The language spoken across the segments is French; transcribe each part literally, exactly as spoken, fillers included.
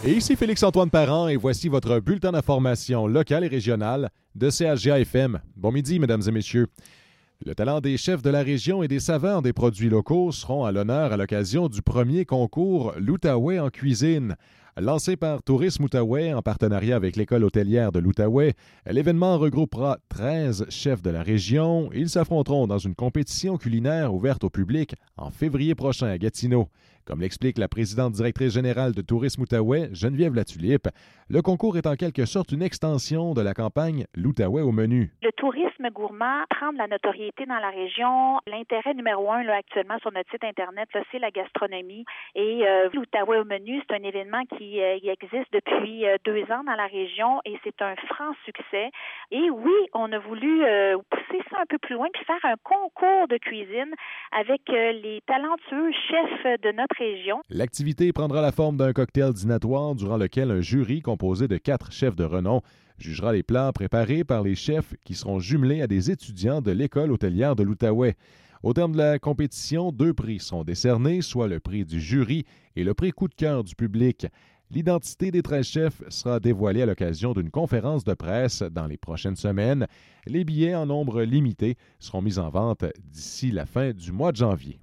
Et ici Félix-Antoine Parent et voici votre bulletin d'information locale et régionale de C H G A F M. Bon midi, mesdames et messieurs. Le talent des chefs de la région et des saveurs des produits locaux seront à l'honneur à l'occasion du premier concours L'Outaouais en cuisine. Lancé par Tourisme Outaouais en partenariat avec l'école hôtelière de l'Outaouais, l'événement regroupera treize chefs de la région. Ils s'affronteront dans une compétition culinaire ouverte au public en février prochain à Gatineau. Comme l'explique la présidente directrice générale de Tourisme Outaouais, Geneviève Latulippe, le concours est en quelque sorte une extension de la campagne L'Outaouais au menu. Le tourisme gourmand prend de la notoriété dans la région. L'intérêt numéro un là, actuellement sur notre site Internet, là, c'est la gastronomie. Et euh, l'Outaouais au menu, c'est un événement qui, euh, qui existe depuis euh, deux ans dans la région et c'est un franc succès. Et oui, on a voulu euh, pousser ça un peu plus loin puis faire un concours de cuisine avec euh, les talentueux chefs de notre région. L'activité prendra la forme d'un cocktail dînatoire durant lequel un jury composé de quatre chefs de renom jugera les plats préparés par les chefs qui seront jumelés à des étudiants de l'école hôtelière de l'Outaouais. Au terme de la compétition, deux prix seront décernés, soit le prix du jury et le prix coup de cœur du public. L'identité des treize chefs sera dévoilée à l'occasion d'une conférence de presse dans les prochaines semaines. Les billets en nombre limité seront mis en vente d'ici la fin du mois de janvier.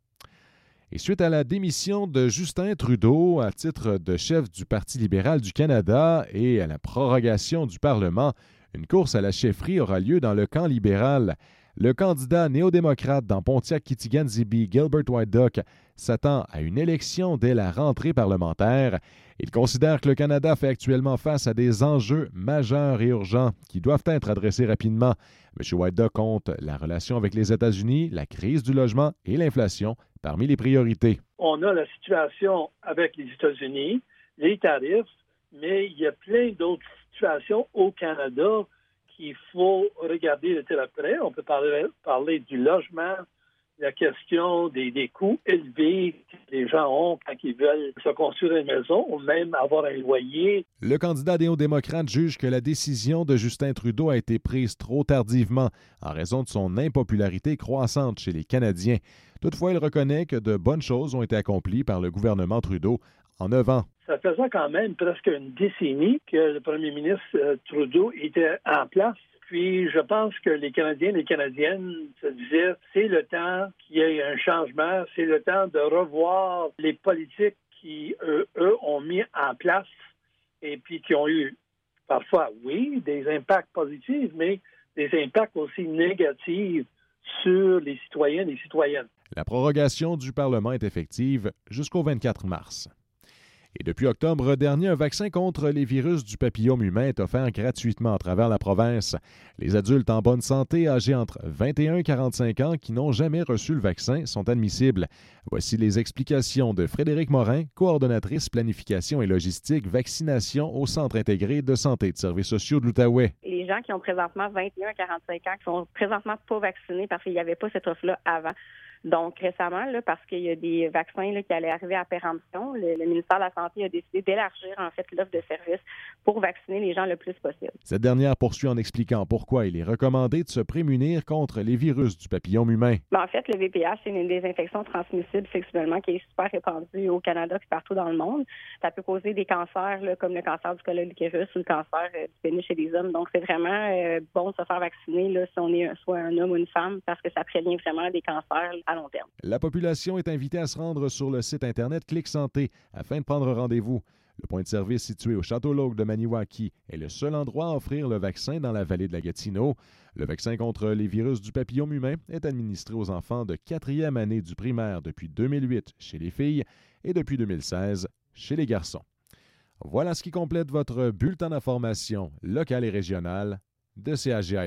Et suite à la démission de Justin Trudeau à titre de chef du Parti libéral du Canada et à la prorogation du Parlement, une course à la chefferie aura lieu dans le camp libéral. Le candidat néo-démocrate dans Pontiac-Kiitigan-Zibi, Gilbert White Duck, s'attend à une élection dès la rentrée parlementaire. Il considère que le Canada fait actuellement face à des enjeux majeurs et urgents qui doivent être adressés rapidement. M. White Duck compte la relation avec les États-Unis, la crise du logement et l'inflation parmi les priorités. On a la situation avec les États-Unis, les tarifs, mais il y a plein d'autres situations au Canada qu'il faut regarder de très près. On peut parler, parler du logement, la question des, des coûts élevés que les gens ont quand ils veulent se construire une maison ou même avoir un loyer. Le candidat néo-démocrate juge que la décision de Justin Trudeau a été prise trop tardivement en raison de son impopularité croissante chez les Canadiens. Toutefois, il reconnaît que de bonnes choses ont été accomplies par le gouvernement Trudeau en neuf ans. Ça faisait quand même presque une décennie que le premier ministre euh, Trudeau était en place. Puis je pense que les Canadiens et les Canadiennes se disaient c'est le temps qu'il y ait un changement, c'est le temps de revoir les politiques qui, eux, eux ont mis en place et puis qui ont eu parfois, oui, des impacts positifs, mais des impacts aussi négatifs sur les citoyens et les citoyennes. La prorogation du Parlement est effective jusqu'au vingt-quatre mars. Et depuis octobre dernier, un vaccin contre les virus du papillome humain est offert gratuitement à travers la province. Les adultes en bonne santé âgés entre vingt et un et quarante-cinq ans qui n'ont jamais reçu le vaccin sont admissibles. Voici les explications de Frédéric Morin, coordonnatrice planification et logistique vaccination au Centre intégré de santé et de services sociaux de l'Outaouais. Les gens qui ont présentement vingt et un à quarante-cinq ans qui sont présentement pas vaccinés parce qu'il n'y avait pas cette offre-là avant. Donc, récemment, là, parce qu'il y a des vaccins là, qui allaient arriver à péremption, le, le ministère de la Santé a décidé d'élargir en fait l'offre de services pour vacciner les gens le plus possible. Cette dernière poursuit en expliquant pourquoi il est recommandé de se prémunir contre les virus du papillome humain. Ben, en fait, le V P H, c'est une des infections transmissibles sexuellement qui est super répandue au Canada et partout dans le monde. Ça peut causer des cancers là, comme le cancer du col de l'utérus ou le cancer euh, du pénis chez les hommes. Donc, c'est vraiment euh, bon de se faire vacciner là, si on est soit un homme ou une femme parce que ça prévient vraiment des cancers à long terme. La population est invitée à se rendre sur le site Internet Clic Santé afin de prendre rendez-vous. Le point de service situé au Château L'Oak de Maniwaki est le seul endroit à offrir le vaccin dans la vallée de la Gatineau. Le vaccin contre les virus du papillome humain est administré aux enfants de quatrième année du primaire depuis deux mille huit chez les filles et depuis deux mille seize chez les garçons. Voilà ce qui complète votre bulletin d'information locale et régionale de C H G A.